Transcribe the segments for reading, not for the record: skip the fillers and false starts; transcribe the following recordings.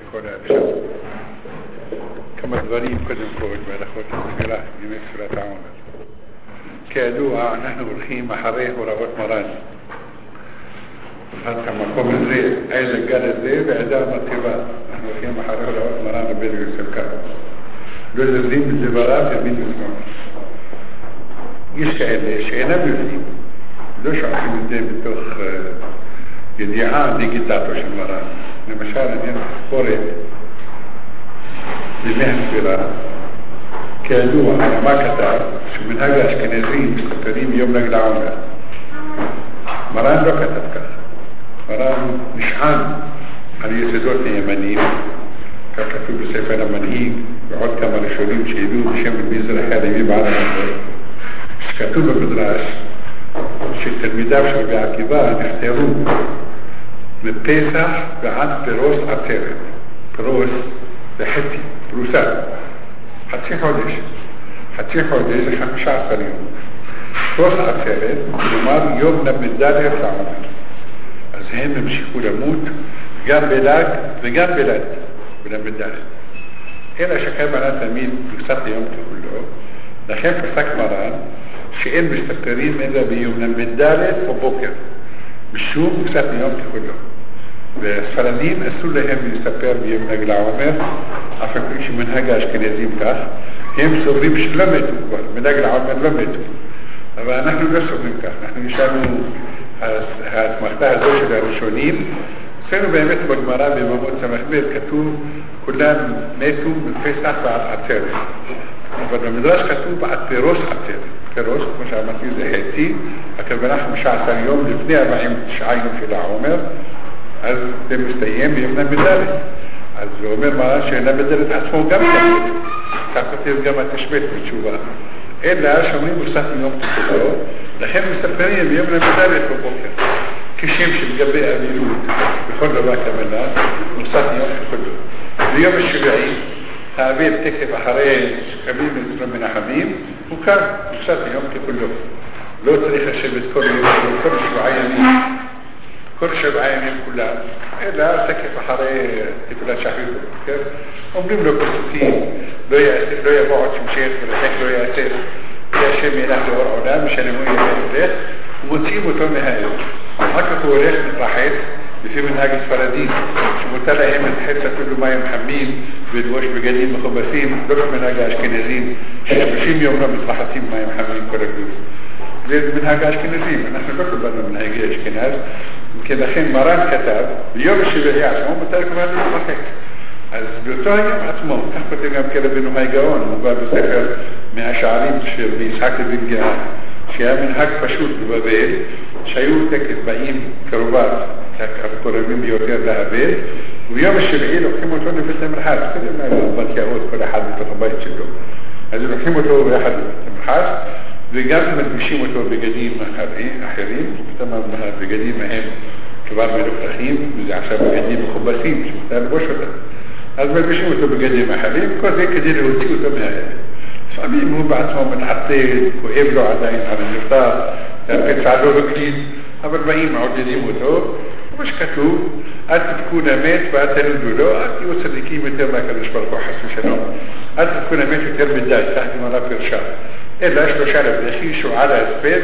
כל האפשר. כמה דברים קודם כל בהלכות התפילה, ימי תפילת העומר. כידוע, אנחנו הולכים אחרי הוראות מרן. את המקום הזה, איזה גל הזה ועדה המטיבה. אנחנו הולכים אחרי הוראות מרן רבי יוסף קארו. לא זזים בדבריו ימין ושמאל. יש כאלה שאינם יודעים, לא שעושים את זה בתוך ידיעה דיגיטטו של מרן. למשל, אני ספורת בימי התפילה, כידוע, מה כתב? שמנהג האשכנזים מסתפרים יום נגד העומר. מרן לא כתב כך. מרן נשען על יסודות נאמנים, כך כתוב בספר המנהיג, ועוד כמה ראשונים שהביאו בשם מזרחי הלוי בעל המדבר. שכתוב במדרש שתלמידיו של רבי עקיבא נפטרו מפסח ועד פירוס עצרת. פירוס זה חצי, פרוסה. חצי חודש. חצי חודש זה 15 יום. פירוס עצרת, כלומר יום ל"ד לעומר. אז הם המשיכו למות גם בל"ג וגם בל"ד. בל"ד. אלא שכוונה תמיד פרוסת היום ככולו, לכן פסק מרן שאין מסתפרים אלא ביום ל"ד או בוקר, בשום פרוסת היום ככולו. והספרדים אסור להם להסתפר ביום נגד העומר, אף על פי שמנהג האשכנזים כך, הם סוברים שלא מתו כבר, מנהג העומר לא מתו. אבל אנחנו לא סוברים כך, אנחנו ישבנו ההסמכתה הזו של הראשונים, אצלנו באמת בגמרא בממות סמ"ב כתוב כולם מתו בפסח ועד עצרת. אבל במדרש כתוב בעד פירוש עצרת. פירוש, כמו שאמרתי, זה חצי, הכוונה 15 יום לפני 49 יום של העומר, אז זה מסתיים ביום ל"ד. אז הוא אומר מרן של"ד עצמו גם כתוב. כך כותב גם התשבט בתשובה. אלא שאומרים מוסת יום ככולו, לכן מספרים ביום ל"ד בבוקר. כשם שלגבי אבילות, בכל דבר כוונה, מוסת יום ככולו. ביום השביעי, האביב תקף אחרי שקמים לצלום מנחמים, הוא כאן, מוסת יום ככולו. לא צריך לשבת כל יום, כל 7 ימים. כל 7 ימים כולם, אלא תקף אחרי תפילת שחרית בבוקר, אומרים לו פסוקים, לא יבוא עוד שמשך ולכך לא יעצר, כי השם ילך לאור עולם, משנמו ילך, ומוציאים אותו מהארץ. אחר כך הוא הולך מתרחץ, לפי מנהג הספרדים, שמותר להם להתחץ אפילו מים חמים ולבוש בגדים מכובסים, לא כמנהג האשכנזים, ש30 יום לא מתרחצים מים חמים כל הגדול. זה מנהג האשכנזים, אנחנו לא קיבלנו מנהגי אשכנז, לכן מרן כתב, ביום השביעי עצמו מותר כבר להתרחץ. אז באותו היום עצמו, כך כותב גם רבנו הגאון, הוא בא בספר מהשערים של יצחק אבן גאה, שהיה מנהג פשוט בבבל, שהיו תקף באים קרוביו, הקרובים ביותר להבל, וביום השביעי לוקחים אותו לבית המרחץ, קודם לה בתיאות כל אחד בתוך הבית שלו. אז לוקחים אותו ביחד לבית המרחץ, וגם מלבישים אותו בגדים אחרים, בגדים מהם כבר מלוכלכים, וזה עכשיו בגדים מכובסים, שמותר לבוש אותם. אז מלבישים אותו בגדים אחרים, כל זה כדי להוציא אותו מהארץ. לפעמים הוא בעצמו מתעטל, כואב לו עדיין על הנפטר, הפצע לא בקליד, אבל באים מעודדים אותו, כמו שכתוב, אל תבכו למת ואל תלודו לו, אל תהיו צדיקים יותר מהקדוש ברוך הוא חס ושלום. אל תבכו למת יותר מדי, כך גמרא פירשה. אלא 3 לבדחי שועה להספד,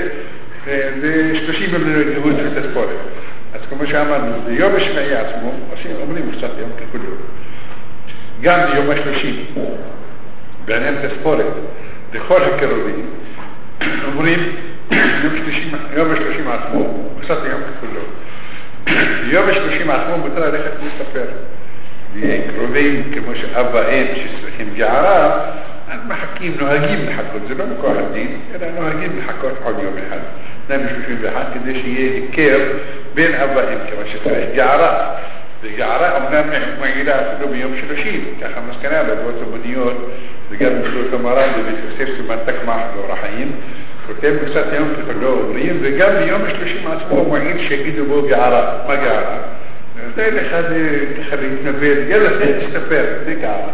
ו30 לבדחות של תספורת. אז כמו שאמרנו, ביום השביעי עצמו, אומרים קצת יום ככולו. גם ביום ה30, בעניין תספורת, לכל הקרובים, אומרים יום ה30 עצמו, קצת יום ככולו. ביום ה30 עצמו מותר ללכת להסתפר. קרובים כמו שאב ואם שצריכים גערה, אז נוהגים לחכות, זה לא מכוח הדין, אלא נוהגים לחכות עוד יום אחד, 31, כדי שיהיה היכר בין אב ואם, כמה שצריך גערה. וגערה אמנם מגילה אפילו ביום 30, ככה מסקנה לבוא המוניות, וגם בסוף המרן בבית יוסף סימן תקמח באור החיים, כותב קצת יום ככולו אומרים, וגם ביום ה30 עצמו מועיל שיגידו בו גערה. מה גערה? זה אחד להתנבל, יאללה תסתפר, זה גערה.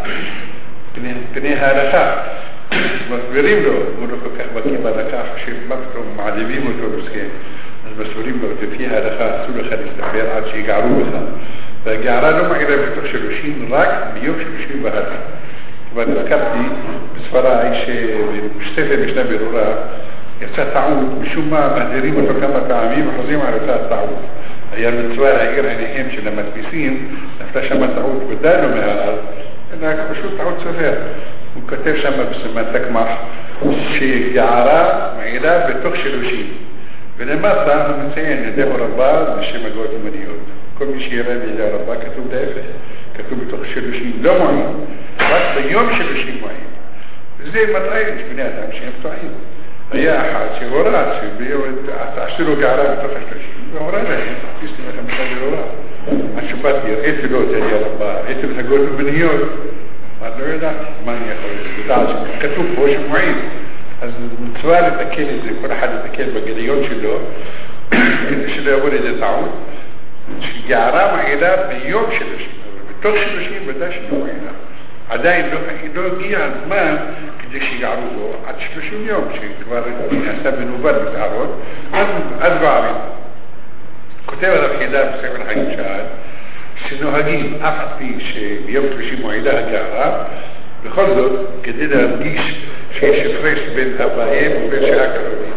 פני ההלכה, מסבירים לו, הוא לא כל כך בקיא בהלכה, שמה פתאום מעליבים אותו מסכן, אז מסבירים לו, לפי ההלכה אסור לך להסתפר עד שיגערו לך, והגערה לא מעילה בתוך 30, רק ביום שלישי והלאה. אבל הזכרתי בספרה שמשתפת משנה ברורה, יצא טעות, משום מה מהדרים אותו כמה פעמים וחוזרים על אותה טעות. היה מצווה להעיר עיניהם של המדפיסים, נפלה שם טעות ודנו מעליו, אלא פשוט טעות סופר. הוא כותב שם בסימן תקמח שיערה מעילה בתוך שילושים, ולמטה הוא מציין ידי הרבה בשם הגאות ימניות. כל מי שיראה בידי הרבה כתוב להפך, כתוב בתוך שילושים לא מועיל, רק ביום שילושים מועיל. וזה מטעי יש בני אדם שהם טועים. היה אחד שהורד שעשו לו גערה בתוך השלושים, והורד להם, תפיסתם לכם משנה ברורה. השופט יראיתי לו את ידי הרבה, ראיתי את הגאות ימניות, אבל לא ידעתי מה אני יכול לדעת, כתוב פה שמועיל. אז מצווה לתקן את זה, כל אחד לתקן בגליון שלו, כדי שלא יבוא לידי טעות, שגערה מעילה ביום שילושים, אבל בתוך שילושים ודאי שלא מעילה. עדיין לא הגיע הזמן כדי שיגערו בו עד 30 יום, שכבר נעשה מנובל בתערות, אז גוערים. כותב על החידה בספר החיים שעד, שנוהגים אף על פי שביום שלישי מועילה הגערה, בכל זאת, כדי להרגיש שיש הפרש בין אבאים ובין שעה קרובים.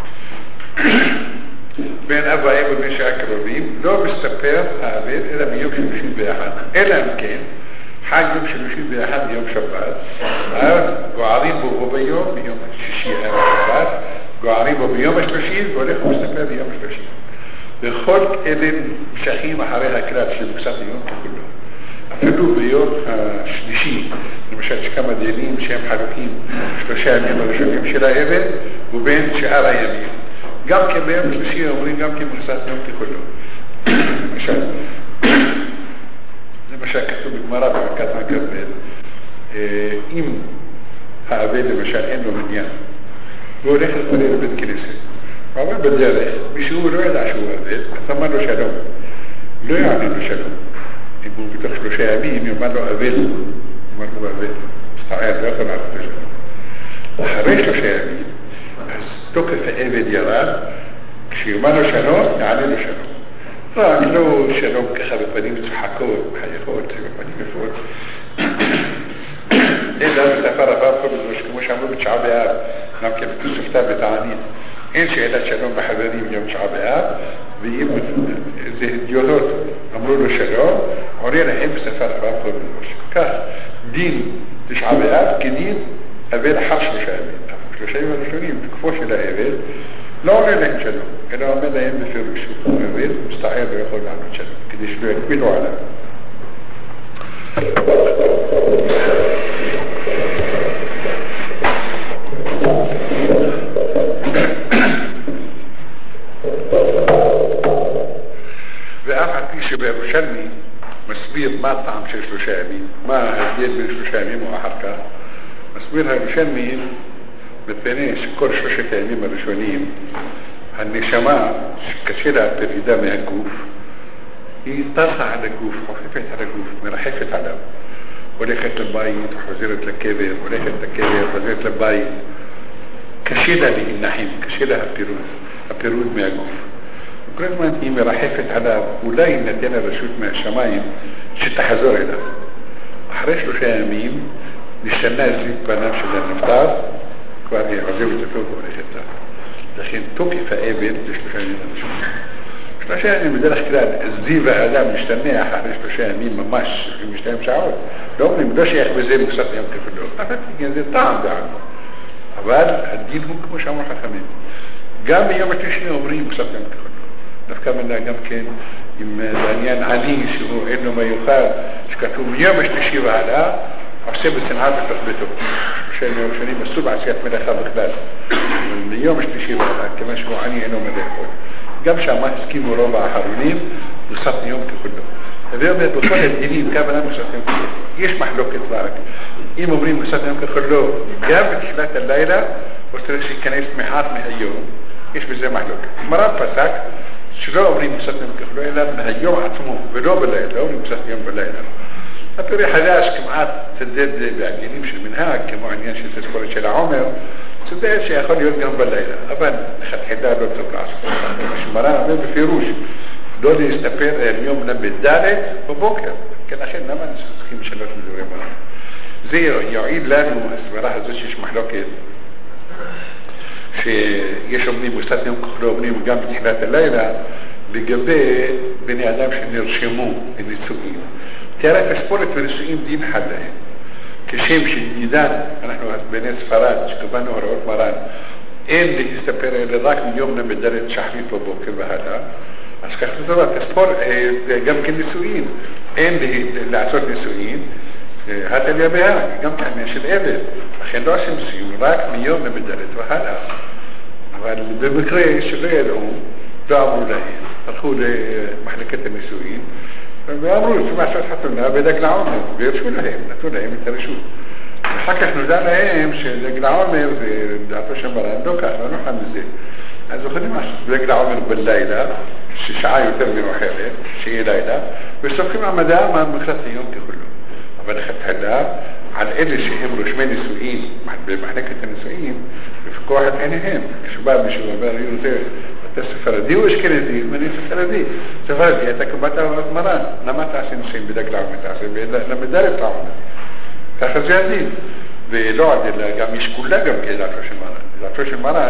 בין אבאים ובין שעה קרובים, לא מסתפר האבל אלא ביום שלישי באחד. אלא אם כן, חג יום שלישי באחד ביום שבת, אז גוערים בו ביום שישי ערב שבת, גוערים בו ביום השלישי, והולך ומסתפר ביום השלישי. בכל אלה משכים אחרי הכלל של מקצת היום ככולו. אפילו ביום השלישי, למשל שכמה דינים שהם חלוקים 3 ימים הראשונים של האבל, ובין שאר הימים. גם כן ביום השלישי אומרים גם כן מקצת יום ככולו. למשל כתוב בגמרא בברכת הכרמל, אם האבל למשל אין לו מניין, והוא הולך להתפלל לבית כנסת, הוא עבר בדרך, מישהו לא ידע שהוא אבל, אז אמר לו שלום, לא יענה לו שלום. אם הוא בתוך 3 ימים, יאמר לו אבל, אמר לו אבל, מסתער, לא יכול לעשות שלום. אחרי 3 ימים, אז תוקף האבל ירד, כשיאמר לו שלום, יענה לו שלום. רק לא שלום ככה בפנים צחקות, חייכות, בפנים יפות, אלא בספר הבא פה בזמן כמו שאמרו בתשעה באב, גם כן בתוספתא בתענית, אין שאלת שלום בחברים יום תשעה באב, ואם זה הדיונות אמרו לו שלום, עולה להם בספר הבא פה בזמן. כך דין תשעה באב כדין אבל אחר 3 ימים. 3 ימים הראשונים, תקפו של האבל, לא עולה להם שלום, אלא עומד להם בפירוש, הוא מבין, מסתער ויכול לענות שלום, כדי שלא יקבלו עליו. ואף על פי שבירושלמי מסביר מה הטעם של 3 ימים, מה ההבדל בין 3 ימים או אחר כך, מסביר הירושלמי מפני שכל 3 הימים הראשונים, הנשמה שקשה לה פרידה מהגוף, היא טרחה על הגוף, חופפת על הגוף, מרחפת עליו. הולכת לבית, חוזרת לקבר, הולכת לקבר, חוזרת לבית. קשה לה להנחם, קשה לה הפירוד מהגוף. כל הזמן היא מרחפת עליו, אולי נתן הרשות מהשמיים שתחזור אליו. אחרי 3 ימים נשנה זית פניו של הנפטר, כבר היא עוזבת אותו והולכת לה. לכן תוקף האבל זה 3 ימים הראשונים. 3 ימים בדרך כלל זיו האדם משתנה אחרי 3 ימים ממש, 22 שעות. לא אומרים, לא שייך בזה מוסף יום כפלו. אבל זה טעם דענו. אבל הדין הוא כמו שאמרו חכמים. גם ביום השלישי אומרים מוסף יום כפלו. דווקא מנה גם כן עם העניין עני שהוא אין לו מיוחד, שכתוב יום השלישי והלאה, עושה בשנאה בתוך ביתו. 3 ימים הראשונים אסור בעשיית מלאכה בכלל. ביום השלישי והלאה, כיוון שהוא עני אינו מלאכות. גם שמה הסכימו רוב האחרונים, מוסף יום ככולו. ואומר, בכל הדינים, כמה למה מוסף יום ככולו. יש מחלוקת רק. אם אומרים מוסף יום ככולו, גם בתחילת הלילה, או צריך שיכנס מעט מהיום, יש בזה מחלוקת. מרב פסק, שלא אומרים מוסף יום ככולו, אלא מהיום עצמו, ולא בלילה, לא אומרים מוסף יום בלילה. הפרי חדש כמעט צדד בעניינים של מנהג, כמו העניין של תזכורת של העומר, צדד שיכול להיות גם בלילה, אבל חתחידה לא צריך לעשות. השמרה אומר בפירוש, לא להסתפר היום בד' בבוקר. כן, לכן למה צריכים לשנות מדורי מרן? זה יועיל לנו, הסברה הזאת שיש מחלוקת, שיש אומרים, מוסת יום כחלו אומרים גם בתחילת הלילה, לגבי בני אדם שנרשמו לנישואים. תראה, תספורת ונישואים דין חד להם. כשם שנידן, אנחנו בני ספרד, שקבענו הוראות מרן, אין להסתפר אלא רק מיום בד' שחרית בבוקר והלאה, אז כך זה דבר, תספור, גם כנישואין, אין לעשות נישואין, התליה בהר, גם כעניין של עבד, לכן לא עושים נישואין, רק מיום בד' והלאה. אבל במקרה שלא ידעו, לא אמרו להם, הלכו למחלקת הנישואין, ואמרו, צריכים לעשות חתונה בדג לעומר, וירשו להם, נתנו להם את הרשות. ואחר כך נודע להם שדג לעומר זה דעתו של מרן, לא כך, לא נוכל מזה. אז יכולים לעשות דג לעומר בלילה, ששעה יותר מאוחרת, שיהיה לילה, וסופכים עמדה מהמחלת היום ככולו. אבל לכתחילה, על אלה שהם רושמי נישואין, במחלקת הנישואין, לפקוח את עיניהם. כשבא מישהו ואומר, אתה ספרדי או אשכנזי? אני ספרדי. ספרדי, אתה קבעת הוראות מרן. למה תעשה נישואין בדג לעומר? תעשה למדלת לעומר. ככה זה הדין. ולא עד אלא, גם יש כולה גם כדעתו של מרן. דעתו של מרן,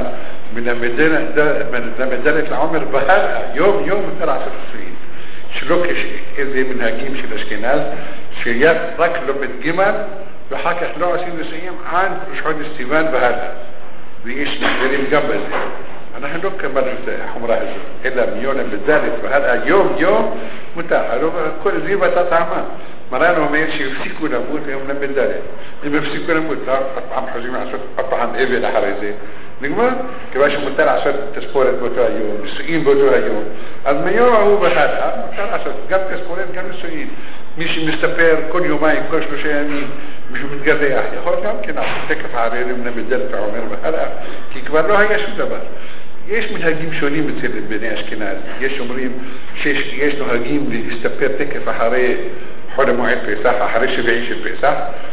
מלמדלת לעומר בהלאה, יום יותר לעשות נישואין. שלא כאיזה מנהגים של אשכנז, שיד רק לומד ג' ואחר כך לא עושים נישואים עד ראש חודש סיוון והלאה. ויש מחברים גם בזה. אנחנו לא קבלנו את החומרה הזאת, אלא מיום בד' והלאה, יום מותר. כל זה ואתה טעמה. מרן אומר שיפסיקו למות היום בד'. אם יפסיקו למות, פעם חוזרים לעשות פעם אבל אחרי זה. נגמר? כיוון שמותר לעשות תספורת באותו היום, נישואים באותו היום, אז מיום ההוא והלאה, מותר לעשות גם תספורת, גם נישואים. מי שמסתפר כל יומיים, כל 3 ימים, מישהו מתגרח, יכול גם כן לעשות תקף ערירים למדלת העומר והלאה, כי כבר לא היה שום דבר. יש מנהגים שונים אצל בני אשכנז. יש אומרים שיש נוהגים להסתפר תקף אחרי חול המועד פסח, אחרי 70 של פסח,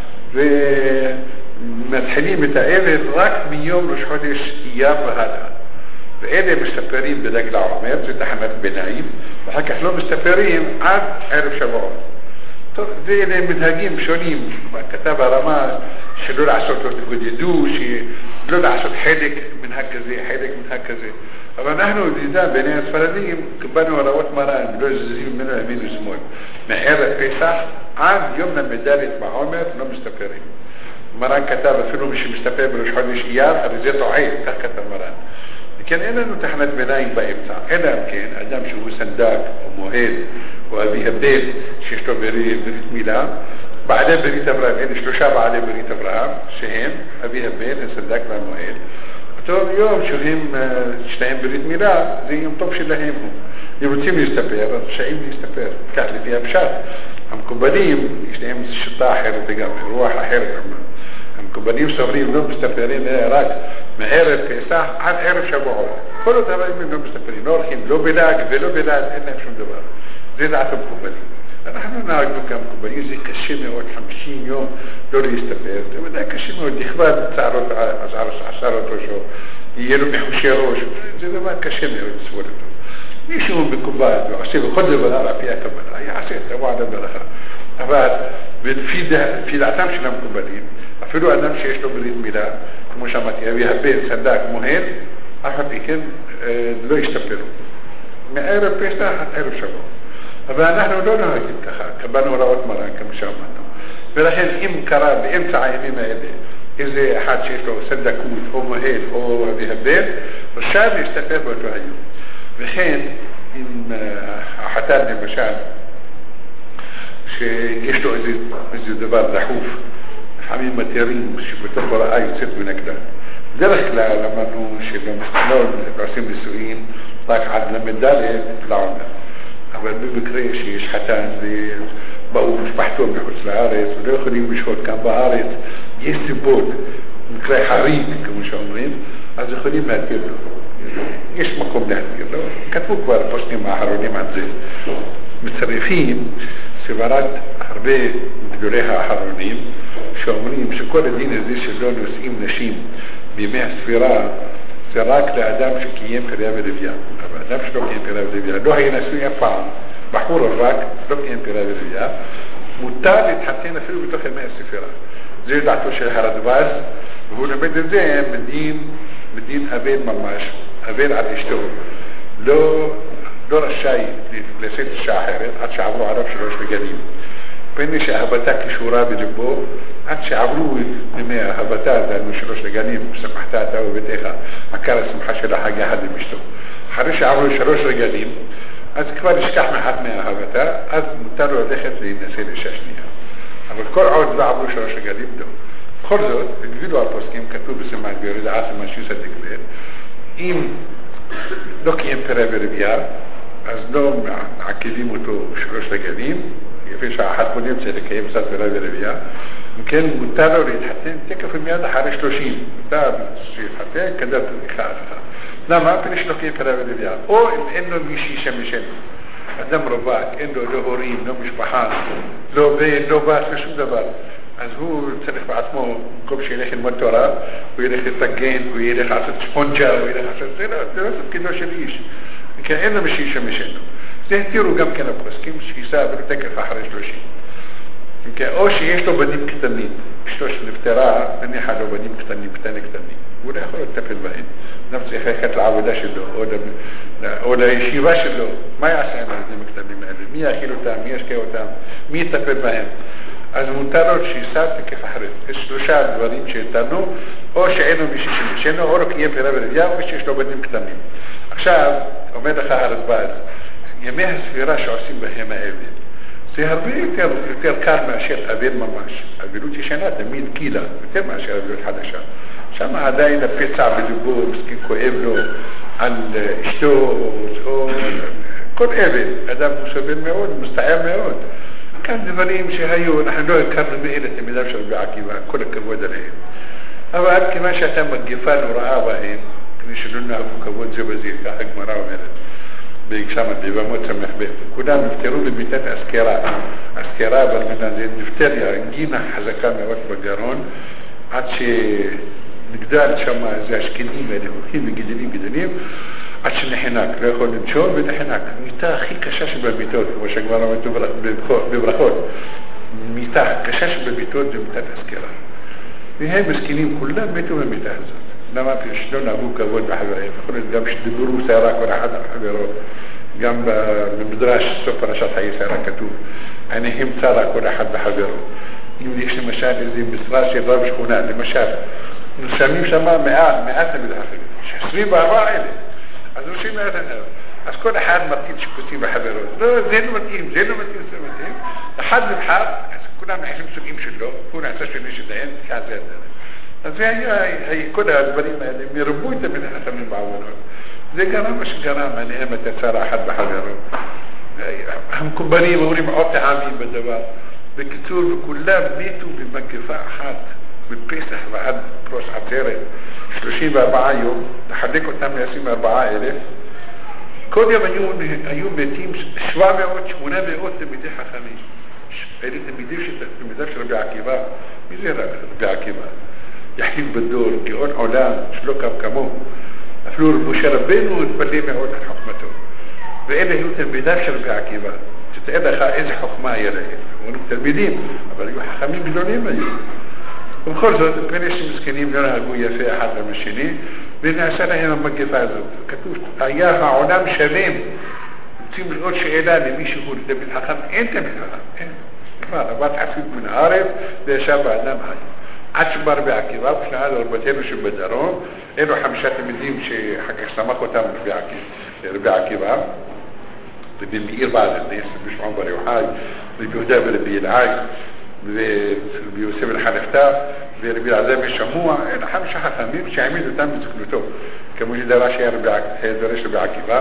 ומתחילים את הערב רק מיום ראש חודש אייר והלאה. ואלה מסתפרים בדג לעומר, זה תחנת ביניים, ואחר כך לא מסתפרים עד ערב שבועות. טוב, ואלה מנהגים שונים. כתב הרמה שלא לעשות לו תגודדו, שלא לעשות חלק מנהג כזה, חלק מנהג כזה. אבל אנחנו נדע ביני הספרדים, קבלנו הוראות מרן, לא זזים ממנו ימין ושמאל. מערב פסח עד יום למדלת בעומר לא מסתפרים. מרן כתב אפילו מי שמסתפר בראש חודש אייר, הרי זה טועה, כך כתב מרן. וכן אין לנו תחנת ביניים באמצע, אלא כן, אדם שהוא סנדק או מוהד או אבי הבן שיש לו ברית מילה, בעלי ברית אברהם, אלה 3 בעלי ברית אברהם, שהם אבי הבן, הסנדק והמוהד. אותו יום שהם שתיים ברית מילה, זה יום טוב שלהם. אם רוצים להסתפר, רשאים להסתפר, כך לפי הפשט. המקובלים, יש להם שיטה אחרת וגם רוח אחרת. המקובלים סוברים לא מסתפרים רק מערב פסח עד ערב שבועות. כל אותם הימים לא מסתפרים, לא הולכים לא בלעג ולא בלעד, אין להם שום דבר. זה דעת המקובלים. אנחנו נהגנו כמקובלים, זה קשה מאוד, 50 יום לא להסתפר. זה ודאי קשה מאוד, לכבד עשרות ראשו, יהיה לו מחושי ראש. זה דבר קשה מאוד לסבור אותו. מישהו מקובל ועושה בכל דבר על פי הקבלה, יעשה, תבוא על הברכה. אבל לפי דעתם של המקובלים, אפילו אדם שיש לו ברית מילה, כמו שאמרתי, אבי הבן, סנדק, מוהד, אף על פי כן לא ישתפרו. מערב פסח עד ערב שבוע. אבל אנחנו לא נוהגים ככה, קבלנו הוראות מרן כמו שאמרנו. ולכן אם קרה באמצע הימים האלה איזה אחד שיש לו סנדקות או מוהד או אבי הבן, רשאי להשתפר באותו היום. וכן, אם החתן למשל, שיש לו איזה דבר דחוף, לפעמים מתירים שבתוך הוראה יוצאת בנקדה. בדרך כלל אמרנו שבמסתנון עושים נישואין רק עד למדלת לעומר. אבל במקרה שיש חתן ובאו משפחתו מחוץ לארץ ולא יכולים לשהות כאן בארץ, יש סיבות, מקרה חריג כמו שאומרים, אז יכולים להתיר לו. יש מקום להתיר לו. כתבו כבר פוסטים האחרונים על זה. מצרפים סברת הרבה גדולי האחרונים שאומרים שכל הדין הזה שלא נושאים נשים בימי הספירה זה רק לאדם שקיים פריה ולוויה. אבל אדם שלא קיים פריה ולוויה, לא היה נשוי אף פעם, בחור רק, לא קיים פריה ולוויה, מותר להתחתן אפילו בתוך ימי הספירה. זה דעתו של הרדב"ז, והוא למד את זה מדין אבן ממש, אבן עד אשתו. לא רשאי לשאת אישה אחרת עד שעברו עליו 3 רגלים. פני שאהבתה כשורה בלבו, עד שעברו ימי אהבתה, דהיינו 3 רגלים, שמחת אתה וביתך, עיקר השמחה של החג יחד עם אשתו. אחרי שעברו 3 רגלים, אז כבר ישכח מאחת מאהבתה, אז מותר לו ללכת להינשא לאישה שנייה. אבל כל עוד לא עברו 3 רגלים, לא. בכל זאת, הגבילו הפוסקים, כתוב בסימן בירידה סימן שיסא דגלת, אם לא קיים פריה ולוויה, אז לא מעכבים אותו 3 רגלים, יפי שאחת קודם צריך לקיים קצת פריה ולוויה, אם כן מותר לו להתחתן תקף מיד אחרי 30, מותר שיתחתן כדת תניקה אחת. למה? פני שלא קיים פריה ולוויה, או אם אין לו מישהי שמשנו, אדם רווק, אין לו לא הורים, לא משפחה, לא בן, לא בת, לא שום דבר, אז הוא צריך בעצמו, במקום שילך ללמוד תורה, הוא ילך לתגן, הוא ילך לעשות שפונג'ה, הוא ילך לעשות, זה לא תפקידו של איש, כי אין לו מישהי שמשנו. זה התירו גם כן הפוסקים שייסע ולא תקף אחרי 30. או שיש לו בנים קטנים, אשתו שנפטרה, נניחה לו בנים קטנים, קטנים, הוא לא יכול לטפל בהם. אדם צריך ללכת לעבודה שלו, או לישיבה שלו, מה יעשה עם הילדים הקטנים האלה? מי יאכיל אותם, מי ישקע אותם, מי יטפל בהם? אז מותר לו שייסע תקף אחרי. יש 3 דברים שהתנו, או שאין לו מישהו שמשנו, או לא קיים פריה ולוויה, או שיש לו בנים קטנים. עכשיו, אומר לך הרדב"ז, ימי הספירה שעושים בהם האבן, זה הרבה יותר קל מאשר אבן ממש. אבלות ישנה תמיד קילה, יותר מאשר אבלות חדשה. שם עדיין הפצע בלבו, מסכים כואב לו על אשתו, או כל אבן, אדם הוא סובל מאוד, מסתער מאוד. כאן דברים שהיו, אנחנו לא הכרנו באלה תלמידיו של רבי עקיבא, כל הכבוד עליהם. אבל כיוון שאתה מגפה נוראה בהם, כדי שלא נהגו כבוד זה בזה, ככה הגמרא אומרת. שם בבמות סמך ב' כולם נפטרו במיטת אזכרה ברמנן, זה נפטריה, גינה חזקה מאוד בגרון, עד שנגדל שם זה השכנים האלה, הולכים וגידלים, עד שנחנק, לא יכול לנשום ונחנק. מיטה הכי קשה שבמיטות, כמו שכבר אמרנו בברכות, מיטה קשה שבמיטות זה מיטת אזכרה. והם מסכנים כולם מתו במיטה הזאת. למה שלא נהגו כבוד בחבריהם, יכול להיות גם שדיברו סערה כל אחד על חברו, גם במדרש סוף פרשת חיי סערה כתוב, עיניהם צרה כל אחד בחברו. אם יש למשל איזו משרה של רב שכונה, למשל, נשמים שם 100 תלמיד אחרים, 24,000, אז נושאים 100 תלמיד, אז כל אחד מטיל שיפוצים בחברו, לא, זה לא מתאים, זה לא מתאים, אחד נבחר, אז כולם נחשים סוגים שלו, הוא נעשה שני שדיין, כזה הדרך. אז זה היה כל הדברים האלה, מרבו את המין החסמים בעבונות. זה גרם מה שגרם, עליהם התצרה אחת בחברו. המקובלים אומרים עוד טעמים בדבר. בקיצור, וכולם מתו במגפה אחת, בפסח ועד פרוס עצרת, 34 יום, לחלק אותם ל-24,000. כל יום היו מתים 700, 800 תלמידי חכמים. אלה תלמידיו של רבי עקיבא. מי זה רבי עקיבא? יחיד בדור, גאון עולם, שלא קם כמוהו. אפילו משה רבנו התפלא מאוד על חוכמתו. ואלה היו תלמידיו של רבי עקיבא. שתאר לך איזה חוכמה היה להם. הם תלמידים, אבל היו חכמים גדולים היו. ובכל זאת, פני שמסכנים לא נהגו יפה אחד עם השני, ונעשה להם המגפה הזאת. כתוב, היה העולם שלם. רוצים לראות שאלה למישהו תלמיד חכם, אין תלמיד חכם, אין. כבר, עבד חסיד מן הארץ, וישב באדם חי. עד שבא רבי עקיבא, בשנה לרבתנו שבדרום, אלו 5 תלמידים שאחר כך סמך אותם רבי עקיבא, רבי מאיר בעל הנס, רבי שמעון בר יוחאי, רבי יהודה ורבי אלעאי, ורבי יוסף אלחנפתא, ורבי אלעזר ושמוע, אלו 5 חכמים שהעמיד אותם בזכנותו, כמו שדרש היה רבי עקיבא,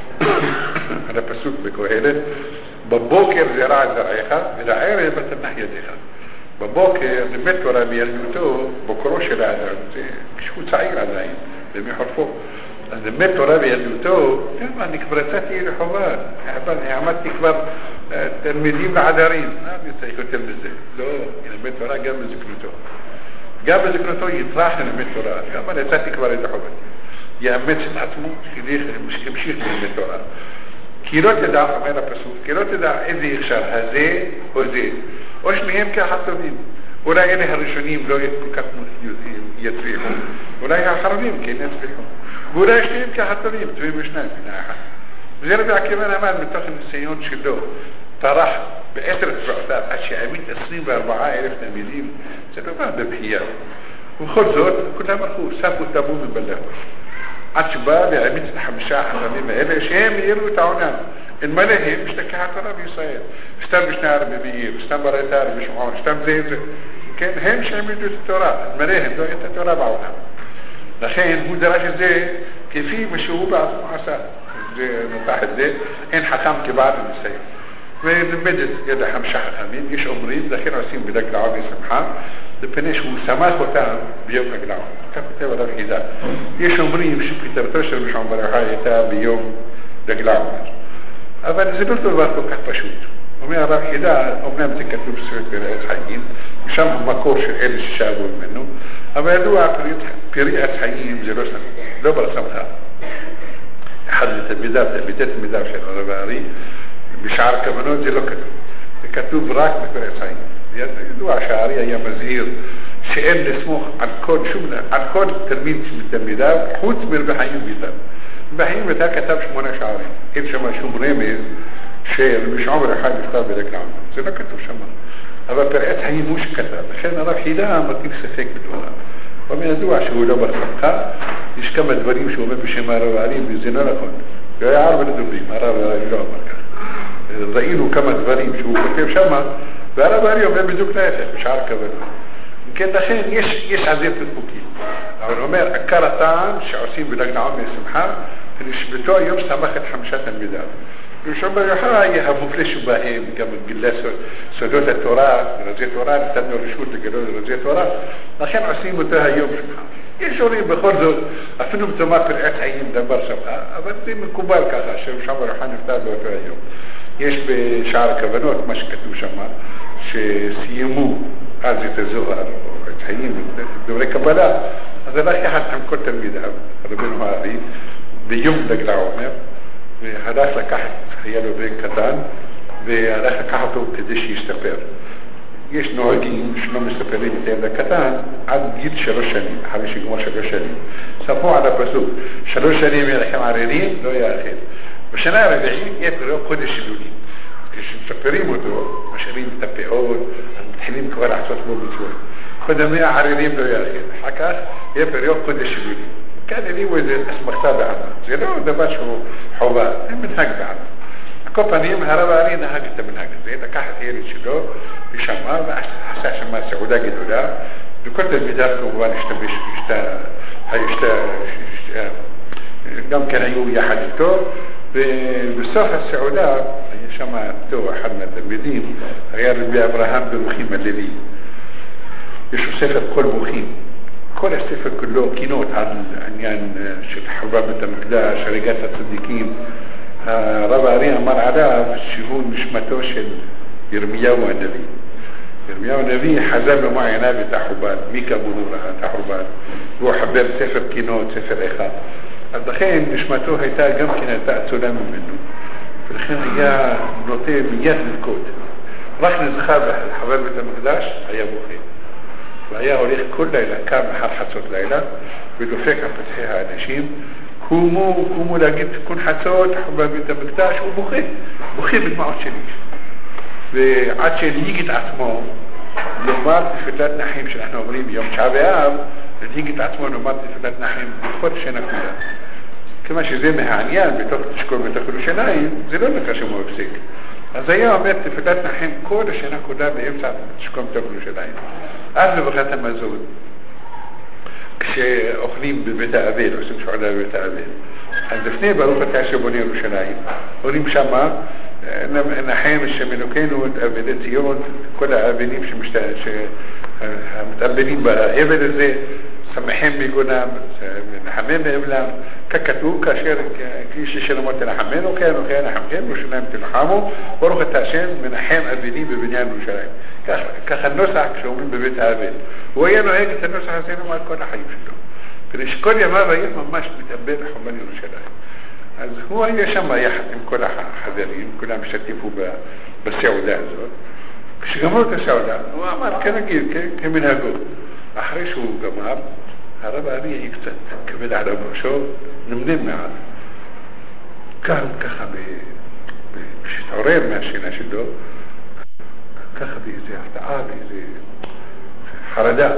על הפסוק בקהלת, בבוקר זרע זרעך, ולערב תנח ידיך. בבוקר לימד תורה בילדותו, בקורו של האדם, כשהוא צעיר עדיין, במחורפו. אז לימד תורה בילדותו, אני כבר יצאתי לחובה, אבל עמדתי כבר תלמידים לעדרים, אני צריך יותר בזה. לא, לימד תורה גם בזקנותו. גם בזקנותו יצרח לימד תורה, גם אני יצאתי כבר לחובתי. יאמץ את עצמו כדי שימשיך ללמד תורה. כי לא תדע, אומר הפסוק, כי לא תדע איזה ישר, הזה או זה, או שניהם ככה טובים. אולי אלה הראשונים לא כל כך יצליחו, אולי האחרונים כן יצליחו, ואולי שניהם ככה טובים, טובים בשניים, בנה אחת. וזה רבי עקיבא אמר מתוך הניסיון שלו, טרח ב10 צבעותיו, עד שהעמיד 24,000 תלמידים, זה לא בא בבחייה. ובכל זאת, כולם הלכו, ספו טבו מבלעו. עד שבא להעמיד את 5 החכמים האלה, שהם יראו את העולם. אלמלא הם משתכחה התורה בישראל. סתם בשני ערבי מאיר, סתם ברית ערבי שמעון, סתם זה. כן, הם שהעמידו את התורה. אלמלא הם לא את התורה בעולם. לכן הוא דרש את זה כפי מה שהוא בעצמו עשה. זה נותח את זה, אין חכם כבעל הניסיון. ולמד את יד 5 חכמים, יש אומרים, לכן עושים בדגלעו ושמחה, לפני שהוא שמח אותם ביום דגלעו. כך כותב עליו חידה. יש אומרים שפטרתו של רבי שמעון בר יוחאי הייתה ביום דגלעו. אבל זה לא דבר כל כך פשוט. אומר הרב חידה, אומנם זה כתוב בספר פרי עץ חיים, ושם המקור של אלה ששאבו ממנו, אבל ידוע פרי עץ חיים זה לא בר סמכה. אחד מתלמידיו של הרב הארי, בשער כוונות זה לא כתוב. זה כתוב רק בפרי עץ חיים. ידוע שהארי היה מזהיר שאין לסמוך על כל תלמיד מתלמידיו, חוץ מרבי חיים ביטן. בחיים ביטן כתב 8 שערים. אין שם שום רמז שרבי שמעון בר יוחאי נכתב בדגלעו. זה לא כתוב שם. אבל פרי עץ חיים הוא שכתב. לכן הרב חידה מטיל ספק בדבריו. אבל ידוע שהוא לא בר סמכה. יש כמה דברים שהוא אומר בשם הרב הארי, וזה לא נכון. הוא היה ערב לדוברים, הרב הארי לא אמר כך. ראינו כמה דברים שהוא כותב שם, והרב הארי אומר בדיוק להפך, בשער כוונות. כן, לכן יש על זה פקפוקים. אבל הוא אומר, עיקר הטעם שעושים בדגלעו משמחה, ונשבתו היום סמך את 5 תלמידיו. רבי שמעון בר יוחאי היה המופלא שבהם, גם גילה סודות התורה, רזי תורה, נתנו רשות לגלות רזי תורה, לכן עושים אותו היום שמחה. יש אומרים בכל זאת, אפילו בתומה פרי עץ חיים דבר שמחה, אבל זה מקובל ככה, שרבי שמעון בר יוחאי נפטר באותו היום. יש בשער הכוונות, מה שכתוב שם, שסיימו אז את הזוהר, או את חיים, דברי קבלה, אז הלך יחד עם כל תלמידיו, רבינו הארי, ביום דגלעו אומר, והלך לקחת, היה לו בן קטן, והלך לקחת אותו כדי שיסתפר. יש נוהגים שלא מסתפרים את הילד הקטן עד גיל 3 שנים, אחרי שגמור 3 שנים. ספרו על הפסוק, 3 שנים ירחם עריריים, לא יאכל. בשנה הרביעית יהיה פריו קודש אלולים. כשמספרים אותו, משאירים את הפאות, מתחילים כבר לעשות בו מצוות. קודם היה עריריים לא יאכל, אחר כך יהיה פריו קודש אלולים. כאן הביאו איזה אסמכתה בעלמא. זה לא דבר שהוא חובה, זה מנהג בעלמא. כל פנים הרב הארי נהג את המנהג הזה, לקח את הילד שלו ושמע ועשה שמה סעודה גדולה, וכל תלמידיו כמובן השתמש, גם כן היו יחד איתו, ובסוף הסעודה היה שם איתו אחד מהתלמידים, היה רבי אברהם ברוחים הלוי. יש לו ספר כל ברוחים. כל הספר כולו קינות על עניין של חורבן בית המקדש, הריגת הצדיקים. הרב הארי אמר עליו שהוא נשמתו של ירמיהו הנביא. ירמיהו הנביא חזר לו מעייניו את החורבן, מי כמוהו ראה את החורבן, והוא חבר ספר קינות, ספר אחד. אז לכן נשמתו הייתה גם כן הייתה אצולה ממנו, ולכן היה נוטה מיד לבכות. רק נזכר בחורבן בית המקדש היה בוכה. והיה הולך כל לילה, קם אחר חצות לילה, ודופק על פתחי האנשים, קומו להגיד תיקון חצות, חורבן בית המקדש, הוא בוכה בדמעות שלי. ועד שהנהיג את עצמו, לומר תפילת נחים שאנחנו אומרים ביום 9 באב, הנהיג את עצמו לומר תפילת נחים בכל שנה כולה. כמה שזה מהעניין, בתוך תשקול בתוך ירושלים, זה לא נקרא שהוא מפסיק. אז היה אומר תפילת נחים כל השנה כולה באמצע תשקול בתוך ירושלים. אז בברכת המזון, כשאוכלים בבית האבל, עושים סעודה בבית האבל. אז לפני ברוך אתה שבונה ירושלים, אומרים שמה, נחם שמנוקנו את אבלי ציון, כל האבלים שמתאבלים באבל הזה, שמחם בגונם, נחמם באבלם, ככתוב כאשר כביש שלמות תנחמנו, כן נחמכם, ירושלים תלחמו, ברוך אתה השם מנחם אבלים בבניין ירושלים. ככה נוסח כשאומרים בבית האבל. הוא היה נוהג את הנוסח הזה לומר כל החיים שלו. فالإشكالية مرة مش متقبل حمال يروشلايم. אז הוא היה שם יחד עם כל החברים, כולם השתתפו בסעודה הזאת. כשגמרו את הסעודה, הוא אמר כנגיד, כמנהגו. אחרי שהוא גמר, הרב אריה קצת כבד על ראשו, נמנם מעט. כאן ככה, כשתעורר מהשינה שלו, ככה באיזו הפתעה, באיזו חרדה.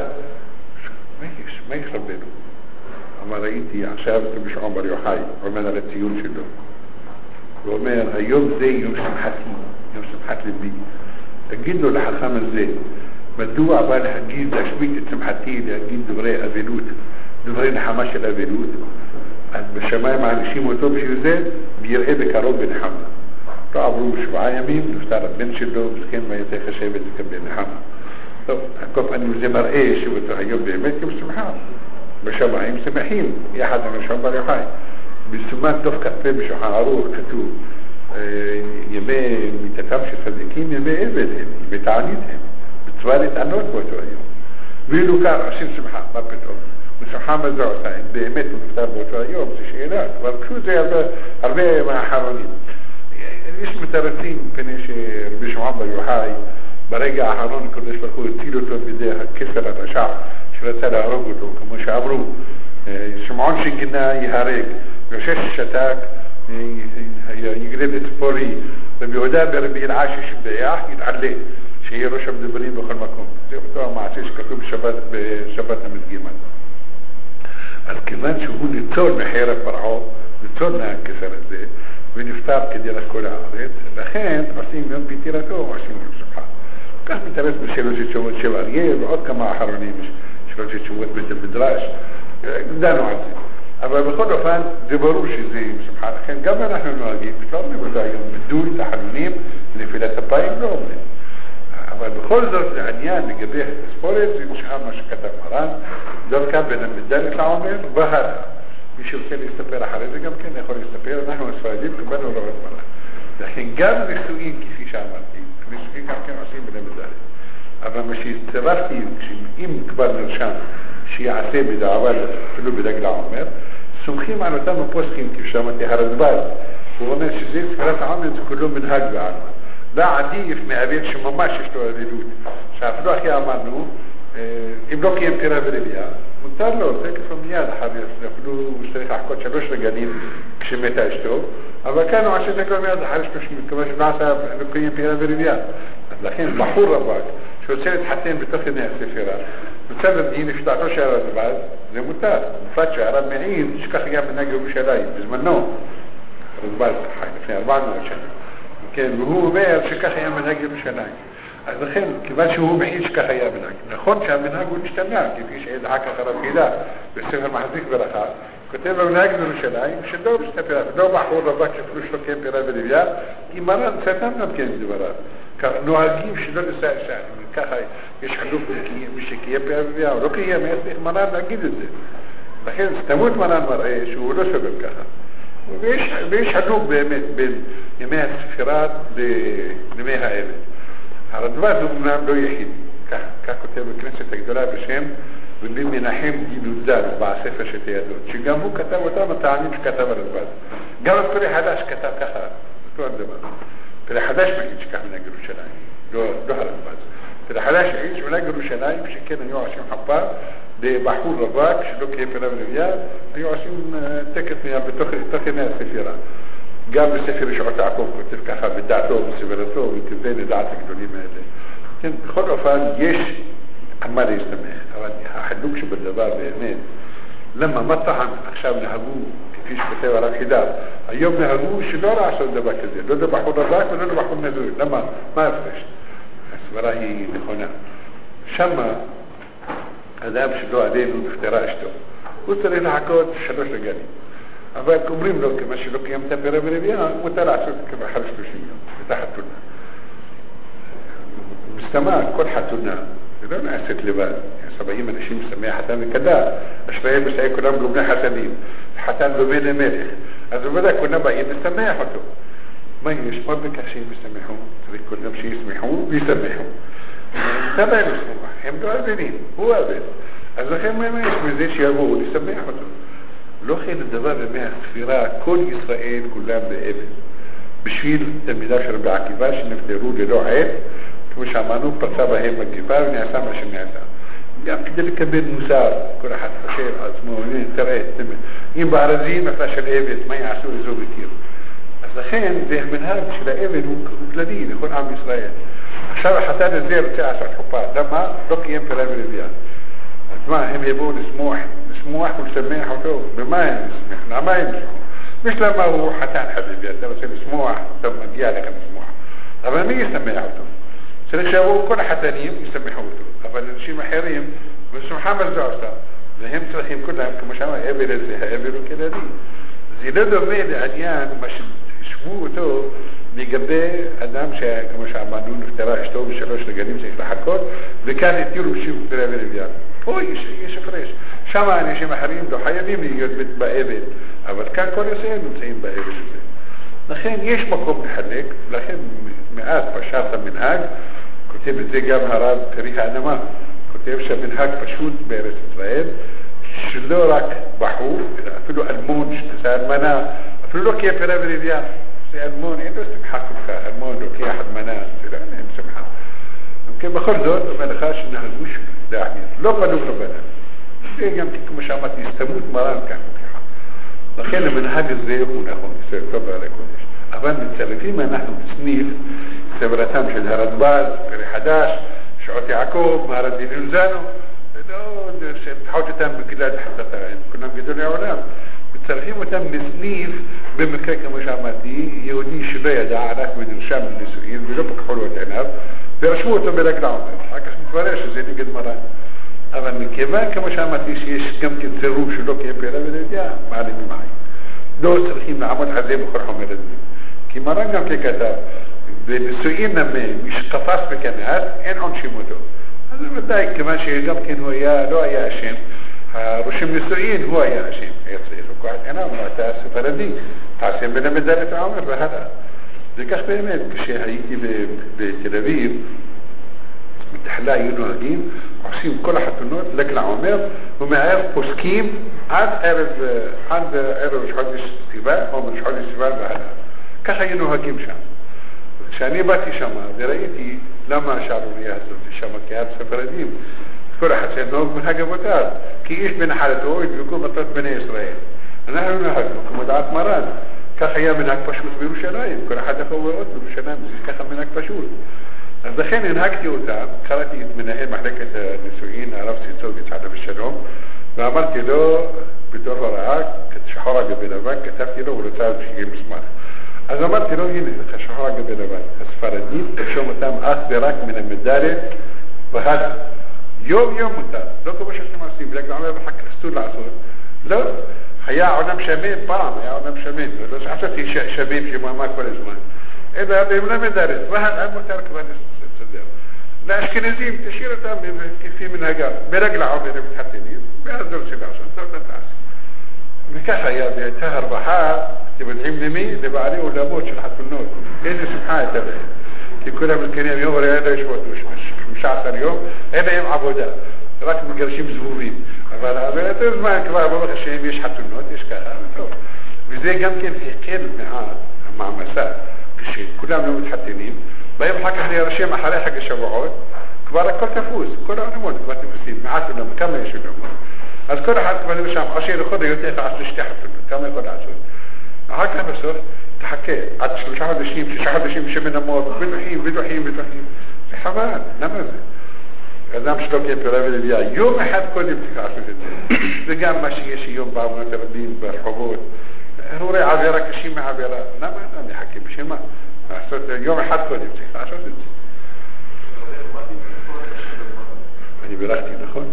מה יש רבנו? אמר, ראיתי עכשיו את רבי שמעון בר יוחאי, עומד על הציון שלו. הוא אומר, היום זה יום שמחתי, יום שמחת ליבי. תגיד לו לחכם הזה, מדוע בא להשמיט את שמחתי, להגיד דברי אבלות, דברי נחמה של אבלות, אז בשמיים מענישים אותו בשביל זה, ויראה בקרוב בנחמה. לא עברו 7 ימים, נפטר הבן שלו, מסכן מה יצא חשבת לקבל נחמה. טוב, הכל פעמים זה מראה שהוא היום באמת יום שמחה. בשמיים שמחים, יחד עם רבי שמעון בר יוחאי. בסימן דף כ"ה בשולחן ערוך כתוב, ימי מיתתם של צדיקים, ימי עבד הם, בתענית הם, בצבא להתענות באותו היום. ואילו כאן עושים שמחה, מה פתאום? ושמחה מה זה עושה? אם באמת הוא נפטר באותו היום, זו שאלה, אבל פשוט זה הרבה מהאחרונים. יש מתרצים פני שרבי שמעון בר יוחאי, ברגע האחרון הקדוש ברוך הוא הציל אותו בידי הכסר הרשע שרצה להרוג אותו, כמו שאמרו, שמעון שגינה יהרג, יושש שתק יגרב לצפורי, רבי יהודה ברבי אלעש שבח יתעלה, שיהיה ראש המדברים בכל מקום. זה אותו המעשה שכתוב בשבת המדגימן. אז כיוון שהוא ניצול מחרב פרעה, ניצול מהכסר הזה, ונפטר כדי לכל הארץ, לכן עושים יום פטירתו, עושים יום שמחה. כך מתארץ בשאלות שתשובות של אריה, ועוד כמה אחרונים שאלות שתשובות בית המדרש, דנו על זה. אבל בכל אופן, זה ברור שזה יום שמחה. לכן גם אנחנו נוהגים, לא אומרים אותו היום, מדוי, תחנונים, נפילת אפיים, לא אומרים. אבל בכל זאת, העניין לגבי הספורת, זה נשאר מה שכתב מרן, דווקא בין המדלת לעומר, והלאה. מי שרוצה להסתפר אחרי זה גם כן יכול להסתפר, אנחנו הספרדים קבלנו לא את מרן. לכן גם נישואים, כפי שאמרתי, נישואים גם כן עושים בין המדלת. אבל מה שהצטרפתי, אם כבר נרשם שיעשה בדעבד, אפילו בדגל העומר, סומכים על אותם הפוסקים, כפי שאמרתי, הרדב"ז. הוא אומר שזה ספירת העומר זה כולו מנהג בעלמא. לא עדיף מאבד שממש יש לו אבלות. שאפילו אחי אמרנו, אם לא קיים פירה ורבייה, מותר לו, זה כפה מיד אחר יסר, אפילו הוא צריך לחכות 3 רגלים כשמתה אשתו, אבל כאן הוא עשה תקלו מיד אחר 30, כמה שלא עשה קיים פירה ורבייה. אז לכן בחור רווק, שרוצה להתחתן בתוך ימי הספירה, מצב המדיין לפתעתו של הרדב"ז, זה מותר. בפרט שהרב מעיד, שכך גם מנהג ירושלים, בזמנו, הרדב"ז חי לפני 400 שנה. כן, והוא אומר שכך היה מנהג ירושלים. אז לכן, כיוון שהוא מעיד שכך היה מנהג. נכון שהמנהג הוא נשתנה, כפי שעד אחר הרב חידה, בספר מחזיק ברכה, כותב המנהג בירושלים, שלא מסתפר, לא בחור רווק שפלוש לו כן פירה ולוויה, אם מרן סתם גם כן דבריו. נוהגים שלא נישא אישה, ככה יש חילוק מי שקיים פירה ולוויה, או לא קיים, צריך מרן להגיד את זה. לכן, סתמות מרן מראה שהוא לא סובל ככה. ויש חילוק באמת בין ימי הספירה לימי העבד. הרדב"ז הוא אמנם לא יחיד, כך כותב בכנסת הגדולה בשם רבי מנחם גינוזל בספר שתיעדות, שגם הוא כתב אותם הטעמים שכתב הרדב"ז. גם פרי חדש כתב ככה, אותו הדבר. פרי חדש מעיד שכך מנהג ירושלים, לא הרדב"ז. פרי חדש מעיד שמנהג ירושלים, שכן היו עושים חפה, בחור רווק שלא קיים פירה ולוויה, היו עושים טקס בתוך ימי הספירה. גם בספר ישעות יעקב כותב ככה בדעתו ובסברתו וכזה לדעת הגדולים האלה. כן, בכל אופן יש על מה להסתמך, אבל החילוק שבדבר באמת, למה מה טעם עכשיו נהגו, כפי שכותב הרב חידה, היום נהגו שלא לעשות דבר כזה, לא לבחור רווק ולא לבחור נזוי. למה? מה ההפרש? הסברה היא נכונה. שמה אדם שלא עלינו נפטרה אשתו, הוא צריך לחכות 3 רגלים. אבל אומרים לו, כמה שלא קיימת פירה ורבייה, מותר לעשות כמה אחר 30 יום, את החתונה. מסתמע, כל חתונה, זה לא נעשית לבד. 70 אנשים מסמי חתן וכדה, השלהם מסעי כולם גומני חתנים, חתן דומה למלך. אז הוא בדק, כולם באים לשמח אותו. מה יש עוד בכך שהם ישמחו? צריך כולם שישמחו וישמחו. סבא הם ישמחו, הם לא אבנים, הוא אבן. אז לכן מה יש מזה שיבואו לשמח אותו? לא כן הדבר במאה הספירה, כל ישראל כולם באבן. בשביל תלמידיו של רבי עקיבא שנפטרו ללא עת, כמו שאמרנו, פרצה בהם מגיפה ונעשה מה שנעשה. גם כדי לקבל מוסר, כל אחד חושב על עצמו, תראה, אם בארזים אתה של אבן, מה יעשו איזו בקיר? אז לכן זה המנהג של האבן הוא כללי לכל עם ישראל. עכשיו החתן הזה רוצה לעשות חופה, למה? לא קיים פרה ולוויה. אז מה, הם יבואו לשמוח ולשמח אותו? במה הם לשמח? למה הם לשמח? مش لما هو حتان حبيبي אתה רוצה לשמוח, אתה מגיע לך לשמוח. אבל מי ישמח אותו? צריך שיבואו כל החתנים ישמחו אותו. אבל אנשים אחרים, ושמחם על זה עושה. והם צריכים כולם, כמו שאמר, האבל הזה, האבל הוא כללי. זה לא דומה לעניין מה ששבו אותו לגבי אדם שכמו שאמרנו נפטרה אשתו בשלוש רגלים צריך לחכות, וכאן התירו בשיעור פרה ולוויה. פה יש הפרש. שם האנשים אחרים לא חייבים להיות באבל, אבל כאן כל ישראל נמצאים באבל הזה. לכן יש מקום לחלק, לכן מאז פשט המנהג, כותב את זה גם הרב פריח האנמה, כותב שהמנהג פשוט בארץ ישראל, שלא רק בחור, אלא אפילו אלמון שתעשה אלמנה, אפילו לא כפרה ולוויה. זה אלמון, אין לו שמחה כולך, אלמון לוקח אלמנה, זה לא אין שמחה. כן, בכל זאת, אומר לך שנהגוש להחמיץ, לא פנו רבנה. זה גם כמו שאמרתי, הסתמות מרן כאן מוכיחה. לכן המנהג הזה הוא נכון, זה טוב על הקודש. אבל מצטרפים אנחנו בסניף, סברתם של הרדב"ז, פרי חדש, שעות יעקב, מהר"ד דינוזנו, שפחות אותם בגלל חסתיים, כולם גדולי העולם. מצטרפים אותם בסניף, במקרה כמו שאמרתי, יהודי שלא ידע, הלך ונרשם לנישואין, ולא פקחו לו את עיניו, ורשמו אותו ברגל העומר. אחר כך מתברר שזה נגד מרן. אבל מכיוון כמו שאמרתי שיש גם כן צירוף שלא קיים פרה ולוויה, מעלים ממעי. לא צריכים לעמוד על זה בכל חומר הדין. כי מרן גם ככתב, בנישואין נמה, מי שתפס בכנעת, אין עונשים אותו. אז ודאי, כיוון שגם כן הוא היה, לא היה אשם, הרושם נישואין הוא היה אשם. היה צריך לקוח את עיניו, אתה ספרדי, תעשה בלמד דלת העומר והלאה. וכך באמת, כשהייתי בתל אביב, בתחלה היו נוהגים, עושים כל החתונות, לגל העומר, ומערב פוסקים עד ערב ראש חודש סיוון, או ראש חודש סיוון והלאה. כך היו נוהגים שם. כשאני באתי שם וראיתי למה השערוריה הזאת שם כעד ספרדים, כל אחד שנוהג מנהג אבותיו, כי איש בנחלתו ידבקו מטות בני ישראל. אנחנו נהגנו כמו דעת מרן. כך היה מנהג פשוט בירושלים, כל אחד יכול לראות בירושלים, זה ככה מנהג פשוט. אז לכן הנהגתי אותם, קראתי את מנהל מחלקת הנישואין, הרב ציצוביץ' עליו השלום, ואמרתי לו, בתור הוראה, שחור על גבי לבן, כתבתי לו, הוא רצה שיהיה מסמך. אז אמרתי לו, הנה, לך שחור על גבי לבן. הספרדים, תרשום אותם אך ורק מן המדלת והלאה. יום מותר, לא כמו שאתם עושים, לגבי עומר וחק אסור לעשות. לא, היה עולם שמן פעם, היה עולם שמן, ולא שעשיתי שמן שמאמר כל הזמן. אלא הם לא מדלת, והלאה מותר כבר לסדר. לאשכנזים, תשאיר אותם כפי מנהגם, ברגל העומר הם מתחתנים, ואז לא רוצה לעשות, לא תעשה. וכך היה, והייתה הרווחה, אתם יודעים למי? לבעלי עולמות של חתונות. איזה שמחה הייתה בהם. כי כולם מתקנים יום הרי לא ישבו 15 יום, אין להם עבודה, רק מגרשים זבובים. אבל יותר זמן כבר, ברוך השם, יש חתונות, יש ככה, טוב. וזה גם כן הקל מעט המעמסה, כשכולם לא מתחתנים, באים אחר כך להירשם אחרי חג השבועות, כבר הכל תפוס, כל העולמות כבר תפוסים, מעט עולמות, כמה יש עולמות. אז כל אחד כבר נרשם, עשיר לחוד יותר לעשות שתי חתונות, כמה יכול לעשות. אחר כך בסוף, תחכה, עד 3 חודשים, 6 חודשים שמן המות, בטוחים. זה חבל, למה זה? אדם שלא כפרה ולוויה, יום אחד קודם צריך לעשות את זה. וגם מה שיש היום בעונות רבים ברחובות, הוא רואה עבירה קשים מעבירה. למה? מחכים בשביל מה? יום אחד קודם צריך לעשות את זה. אני בירכתי, נכון?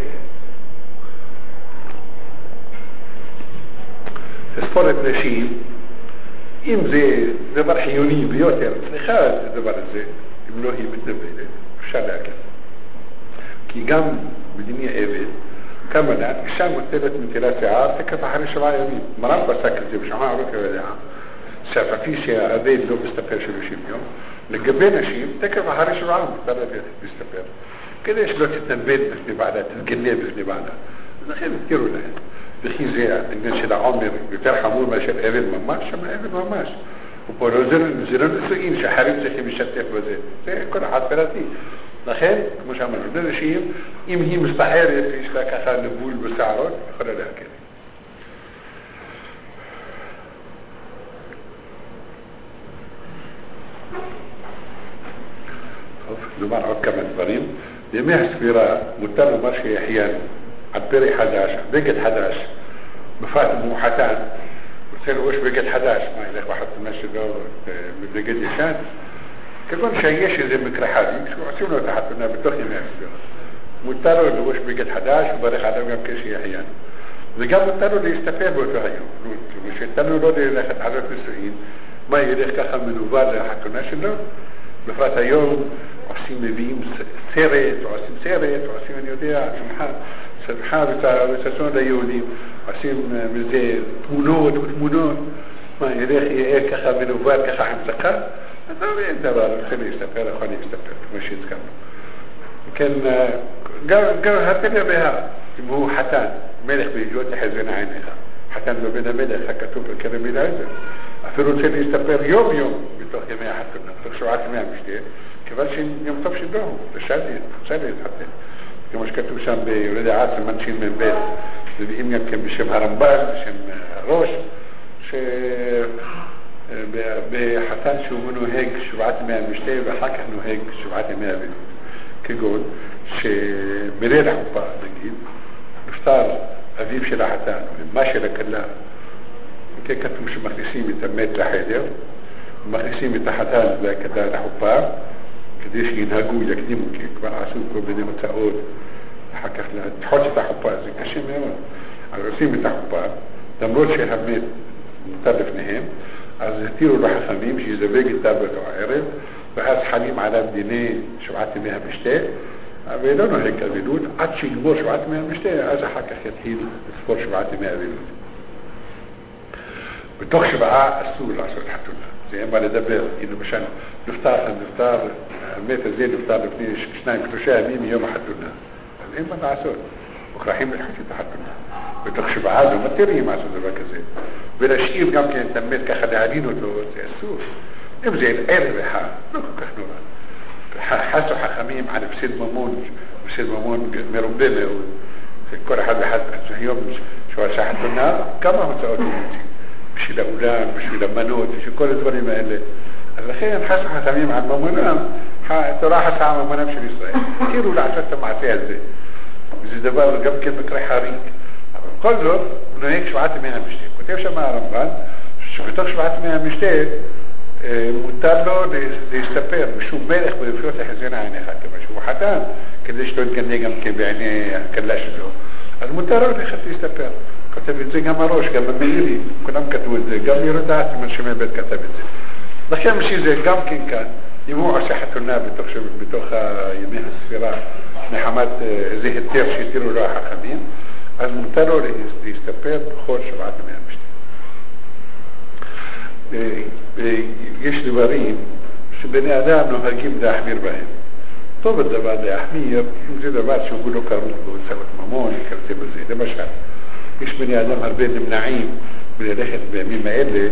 ספורת נשים, אם זה דבר חיוני ביותר, צריכה את הדבר הזה, אם לא היא מתנבלת, אפשר להגיד. כי גם בדיני עבד, כמה דעת, אישה מוטלת מטילה שיער, תקף אחרי 7 ימים. מרן פסק את זה בשעה ארוך וידעה, שאף פי שהעבד לא מסתפר 30 יום, לגבי נשים, תקף אחרי 7 מותר להסתפר. כדי שלא תתנבד בפני בעלה, תתגנב בפני בעלה. לכן תראו להם. וכי זה העניין של העומר יותר חמור מאשר אבן ממש, שם אבן ממש. ופה זה לא נישואין שהחרים צריכים לשתף בזה. זה כל אחד פרטי. לכן, כמו שאמרנו, לנשים, אם היא מסתערת, יש לה ככה נבול בשערות, יכולה להקל. טוב, נאמר עוד כמה דברים. בימי הספירה מותר לומר שיחיין על פרי חדש, בגד חדש, בפת מוחתן, רוצה לראש בגד חדש, מה ילך בחתונה שלו בבגד ישן? כגון שיש איזה מקרה חריג, שעושים לו את החתונה בתוך ימי הספירה. מותר לו לראש בגד חדש, וברך אדם גם כשיחיין. וגם מותר לו להסתפר באותו היום. ושאתנו לא ללכת עלות נישואין, מה ילך ככה מנוול לחתונה שלו? בפרט היום עושים מביאים סרט, עושים אני יודע, שמחה וששון ליהודים, עושים מזה תמונות, מה יהיה ככה מנוול, ככה עם זקן? אז לא אין דבר, רוצה להסתפר, יכול להסתפר, כמו שהזכרנו. כן, גם הפלא בהר, אם הוא חתן, מלך בידיעות תחזינה עיניך, חתן בבן המלך, הכתוב בכרם אליעזר, אפילו רוצה להסתפר יום בתוך ימי החתונה, בתוך שבעת ימי המשתה, כיוון שיום טוב שלו, אפשר להתחתן. כמו שכתוב שם ביולדי עצר מנשים מבית, מביאים גם כן בשם הרמב"ן, בשם הראש, בחתן שהוא נוהג שבעת ימי המשתה, ואחר כך נוהג שבעת ימי אבילות. כגון שבליל החופה, נגיד, נפטר אביו של החתן, מה של הכלה, וכן כתוב שמכניסים את המת לחדר, ומכניסים את החתן והכלה לחופה, כדי שינהגו, יקדימו, כי כבר עשו כל מיני מצאות, אחר כך לדחות את החופה, זה קשה מאוד. אז עושים את החופה, למרות שהמת מותר לפניהם, אז התירו לחכמים שיזווג איתה באותו הערב, ואז חלים עליו דיני שבעת ימי המשתה, ולא נוהג אבילות, עד שיגמור שבעת ימי המשתה, אז אחר כך יתחיל לספור שבעת ימי אבילות. בתוך שבעה אסור לעשות חתונה, זה אין מה לדבר, אם למשל נפטר, המת הזה נפטר לפני 2-3 ימים מיום החתונה, אז אין מה לעשות, מוכרחים לדחות את החתונה. בתוך שבעה לא מתירים לעשות דבר כזה, ולהשאיר גם כן את המת ככה להעלין אותו, זה אסור. אם זה ערב אחד, לא כל כך נורא. חסו חכמים על הפסד ממון מרובה מאוד. כל אחד ואחד, היום שהוא עשה חתונה, כמה הוצאות הוא מוציא. בשביל האולם, בשביל המנות, בשביל כל הדברים האלה. אז לכן חסו חכמים על ממונם, התורה חסה על ממונם של ישראל. תראו לעשות את המעשה הזה. זה דבר גם כן מקרה חריג. אבל בכל זאת, הוא נוהג שבעת ימי המשתה. כותב שם הרמב"ן, שבתוך שבעת ימי המשתה, מותר לו להסתפר משום מלך ביפיות תחזינה עיניך, כמה שהוא חתן, כדי שלא יתגנה גם כן בעיני הכלה שלו. אז מותר לו להסתפר. כותב את זה גם הראש, גם המאירי, כולם כתבו את זה, גם ירודה סימן שמי בית כתב את זה. לכן שזה גם כן כאן, אם הוא עושה חתונה בתוך ימי הספירה, מחמת איזה היתר שהתירו לו החכמים, אז מותר לו להסתפר בכל שבעת ימי המשתה. יש דברים שבני אדם נוהגים להחמיר בהם. טוב הדבר להחמיר, אם זה דבר שהוא לא כרוך בהוצאות ממון, כרצה בזה. למשל, יש בני אדם הרבה נמנעים מללכת בימים האלה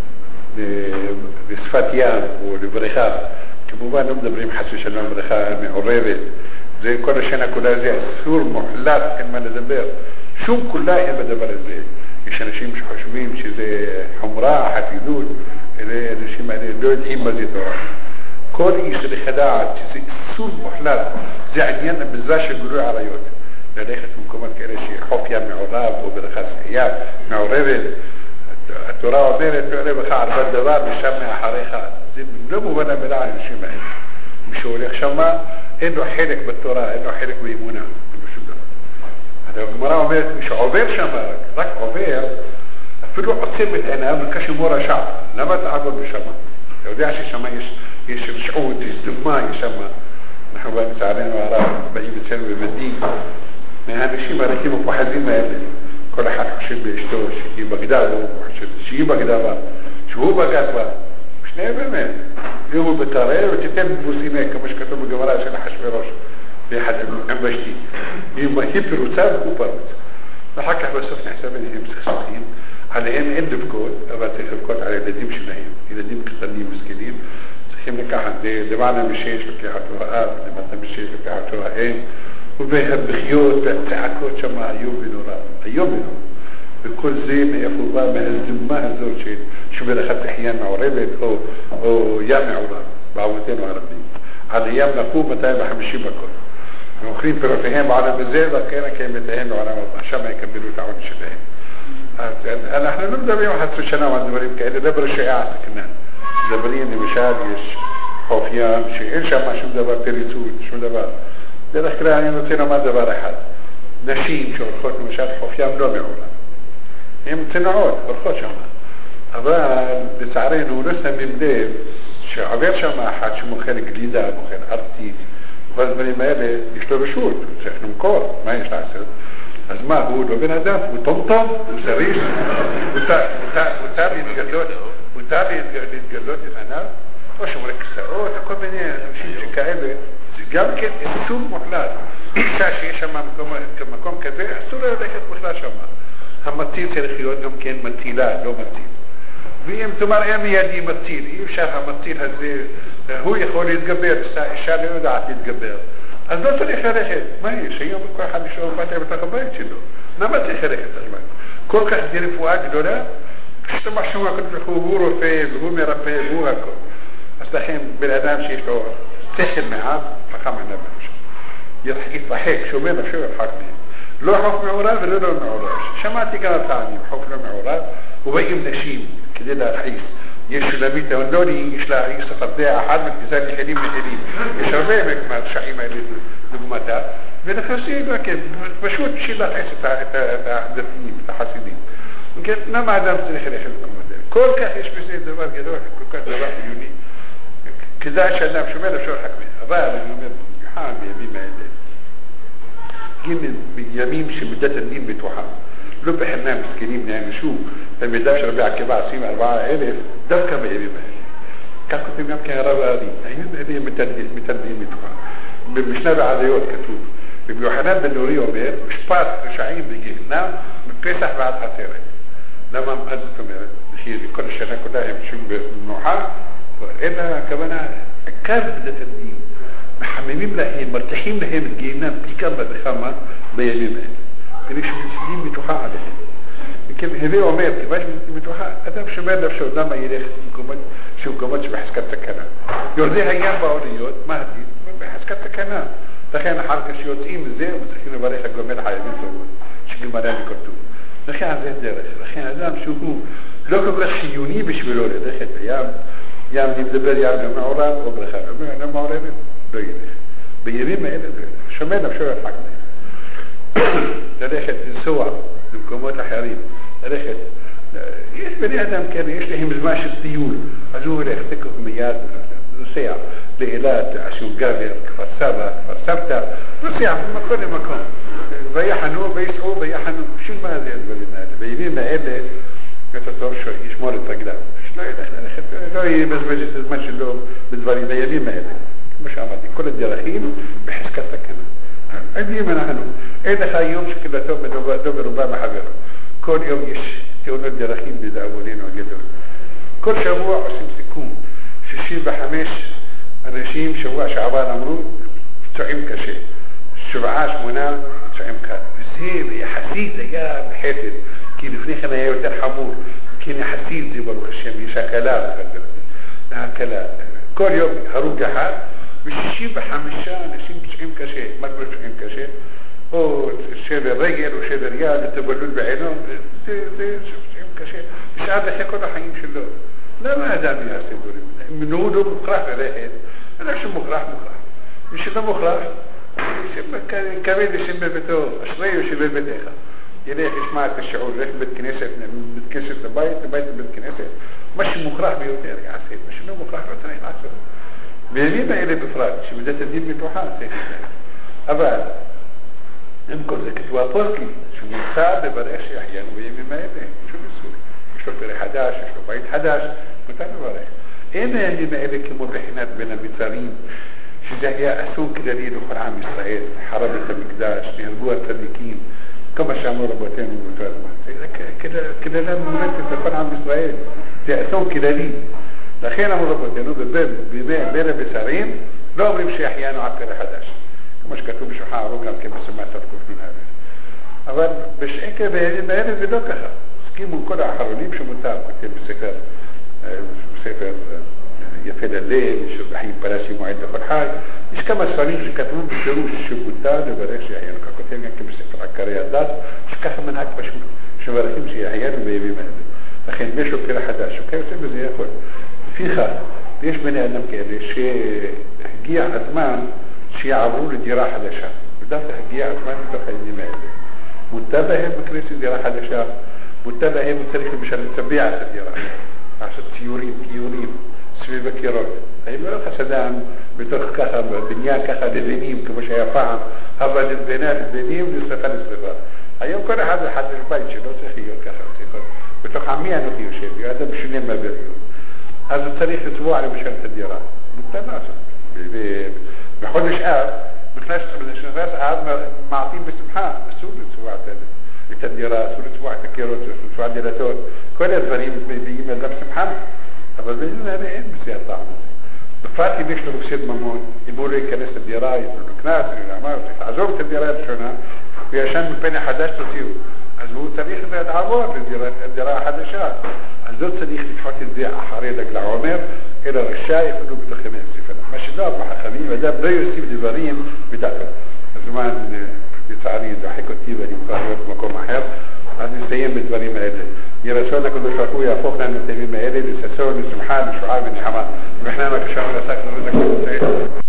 לשפת ים או לבריכה. כמובן לא מדברים חס ושלום בריכה מעורבת. זה כל השנה כולה זה אסור מוחלט, אין מה לדבר. שום כולה אין בדבר הזה. יש אנשים שחושבים שזה חומרה, חסידות, אלה אנשים האלה לא יודעים מה זה תורה. כל איש צריך לדעת שזה איסור מוחלט, זה עניין המזרע של גילוי עריות. ללכת במקומות כאלה שחוף ים מעורב או בריכה שחייה מעורבת, התורה אומרת, תעלה בך על דבר ושם מאחריך. זה לא מובן המילה על אנשים האלה. מי שהולך שמה, אין לו חלק בתורה, אין לו חלק באמונה. הגמרא אומרת, מי שעובר שם, רק עובר, אפילו עוצם את עיניו וכשמו רשע. למה תעבוד בשם? אתה יודע ששם יש רשעות, יש דוגמה, יש שם, אנחנו בצערנו הרב, באים אצלנו במדים, מהאנשים הרכים ופוחזים האלה. כל אחד חושב באשתו שהיא בגדה, והוא חושב שהיא בגדה בה, שהוא בגד בה. שניהם באמת. יהיו בטרר ותיתן בבוסיני, כמו שכתוב בגמרא של אחשוורוש. بأحد عمبشتي يما هيبر وتاب وبرد لحكى بسوفنا حسابين هم سخصين عليهم إند بكود أبغى تخلقات على الذين شناهم إذا دين كتني مسكين سخيم نكاح ده معنا مشيش لكي حطوها آب لما تمشيش لكي حطوها إيه وبيها بخيوط تعكوت شما أيوبنا بكل زي ما يفوض ما هزم ما هزور شيء شو بدأ خدت أحيان مع ربك أو يامع ولا بعوتين وعربي على أيام نقوم متى بحمشي بكل مخرين برفهم على مزيدة كان متهم على عشان ما يكملوا تعاون شباب أنا إحنا نبدأ بيوم حتى شنا وعندنا كأنه دبر الشيعة سكنان دبرين مشاريش خوفيان شيء إيش ما شو دبر تريتوت شو دبر ده الأخراني نتينا ما دبر أحد نشين شو الخوت مشاريش خوفيان لو معولا هم تنعود الخوت شما أبا لسعرين ورسنا من بداية شو عبير شما حد شو مخير جديدة مخير أرتي وهذا من المالي يشتغل بشوط إحنا مكور ما يشتغل از ما هو لو بين هدف وطمطم وسريش وتابي يتقلوت أنا وش مركزة تقول بني مشي كعبة قال كده السوم محلات شاشة شما مكان كذا السورة لكن محلات شما هم متيل تاريخيون هم كان متيلات لو متيل بيم تمر أيام يدي متيل يشافها متيل هذي هو يخول يتقبل الشارع يودع يتقبل الدكتور يخرج ما هي شيء بكل حد يشوف فاتح بتقبل كله ما تخرج تقريبا كل كحد يعرف واحد دولا اجتمع شو كنت في خبور وفي هو مربي هو هكذا استخيم بالأدام شيء شو تحل معاه فقام عنا بنش يضحك شو بينا شو يضحكني لو حكم عورات ولا لو معورات شماتي كانت ثاني حكم معورات وبيم نشيم كده لا رئيس يشلبيته ولوني يشلا يستطيع أحد من إنسان حليم حليم يشربه مكمل شعيمة للمدى من خمسين لكن بشوت شيء لا تحس تحدثني تحسدين يمكن نما عدم تنخرج لكم كل كهش بيصير دلوقتي كده كل كهش دلوقتي يوني كذا شدام شو ماله شو حكمه أبغى من حام يمين ما يدري جيم يمين شو مدة الدين بتوحى لو بحنا مسكينين يعني شو لما يدافع ربيع كبار سيم 4000 دفكة ما يبي ما كان كنت يوم كان ربادي هي متدين متوحى مش نبع عديوت كتوب بيوحنا بالنوري وبير مش بات شعيب بيجي نام بيسح بعد حسيرة لما مأذتهم بخير كل الشنا كلها يمشون بالنوحة وإلا كمان كان بدأ الدين محممين لهم مرتاحين لهم الجينا بيكمل بخامة بيجينا كنيش مسلمين بتوحى عليهم يمكن هذي ومير كماش بتوحى أدم شمال نفسه قدام يريخ كمان شو كمان بحس كتكنا يرضي هيان باوريوت ما هدي بحس كتكنا تخيل حركة شيوتين زين وتخيل بريخ جمال حياتين سووا شكل مداني كتو تخيل زين درس تخيل أدم شو هو لو كبر خيوني مش بلوله تخيل يام يبدأ يعمل معورات وبرخان أنا معورات بيجي ما إله شمال نفسه الحكمة تاريخ السوى الحكومات الحريم تاريخ بني آدم كان يشتهي مزماش الطيول أزور يختكوا مياد نسيع لإلات عشان قابل فرسبتا نسيع من مكان بيحنوا بيسعوا بيحنوا شو ما هذا البلد بيجي ما إله يتطور شو يشمر التقدام شو لا يبزبز المشي اللي بالبالي ده يبي ما إله مش عمادي كل الجراحين بحس كتك هنا عندي من عنه إذا خايوم شكله دوب ربما حبيره كل يوم يقولون الجراحين بدأولين وجدون كل شبوع سمسكون شيء بحماش الرجيم شبوع شعبان أمرو تعيم كشيء شبعاش منام تعيم كا زين يا حسيدة يا محيطة كين فنيخنا يا ولد الحمور كين حسيد زي بروح الشمي شكلات هكذا كل يوم هروج حال بالشيء بحمشان الشيء بتعيم كشيء ما تقول تعيم كشيء أو شيء الرجل وشيء الرجال تبلون بعينهم زي تعيم كشيء مش هذا شيء كله حيمشي له لا ما دام يا سيدوري من هو مخرح ريحين أنا شو مخرح مش ده مخرح كمان يشم بتو أشري وشم بديخة يليك إسمعت الشعور ريح بالكنيسة بيت بالكنيسة مش مخرح بيوتير يا سيد مش إنه مخرح وتاني عسل بيمينا إلي بفراد شو بدأت الدين بتوحان سيد أبعد يمكن ذلك توافقي شو مصاب بريش أحيانا ويمي ما يبين شو بيسوي شو في 11 شو بيت 11 متابع بريش إيه يعني ما إلي كمرحنات بين المثالين هي أسوق دليل أخرى عام إسرائيل حربة المقداش يهربوها التدليكين كما شاموا ربوتين وبوتين كده لا مرتب تكون عام إسرائيل دي أسوق دليل لخينا مربوتين بين بسارين لو بيمشي أحيانا عبر 11 مش كتب شو حارو قال كيف سمعت تذكر من هذا أول مش إنك بهذه بدوكها سكيمون كلها حرولي مش متابع كتب سفر يفيد الليل شو بحين براسي معد كل حاجة مش كما سفرين كتبون بشروش شو كتاب براسي أحيانا كتبين كم سفر عكريات مش كخ من هك شو براسي مش أحيانا بيبي مهد لكن بيشو كده 11 كيف سمع زي أخوة في خا ليش بني أنا كده شيء جيع أزمان شيء عبروا لدراحة لشاف بدأت هجيع أزمان تخيلني مهد متابعه بكريسي دراحة لشاف متابعه بكريسي مش هنتبيع الدراحة عشان تيورين سبب كيروت هي ما خسدان بترخ كذا بنيان كذا دينيم كمش هيفهم هذا البناء الدينيم لسفن الصغار أيام كنا هذا حد البيت شنو تخيل كذا بتوقع مية نخيل شيء هذا مش نما بريو هذا التاريخ أسبوع على مشان الدراسة بالتناسب بحولش بخلاص من الشغلات هذا معطين بسمحان سورة أسبوع التدراسة سورة أسبوع تكيروت أسبوع دراسات كل الفريق بيجي من بسمحان هذا بيجي هذا إيه بسيط طعم بفاتي بيشتغل بسيط ممون يقول لي كنيسة الدراية في الكناس العمارة عزومة الدراية شلونها وعشان من بين 11 تصير عزومة تاريخ ذات عوار الدراية 11 عزومة تاريخ تحط الزيع حريدك العوامر إلى الشايف إنه بتخمين سفنا ماشي لا محخمين وده بريو سيب دبارين بداخل زمان بتعريض وحكوا تيبا لمقاهيات مقوم أحيان هذه سيئن بدبارين مهدي يرسولنا كل شركوية فوقنا من تيمين مهدي لسسون سبحان شعاب النحمان ونحن ما كشعرنا ساكن رزق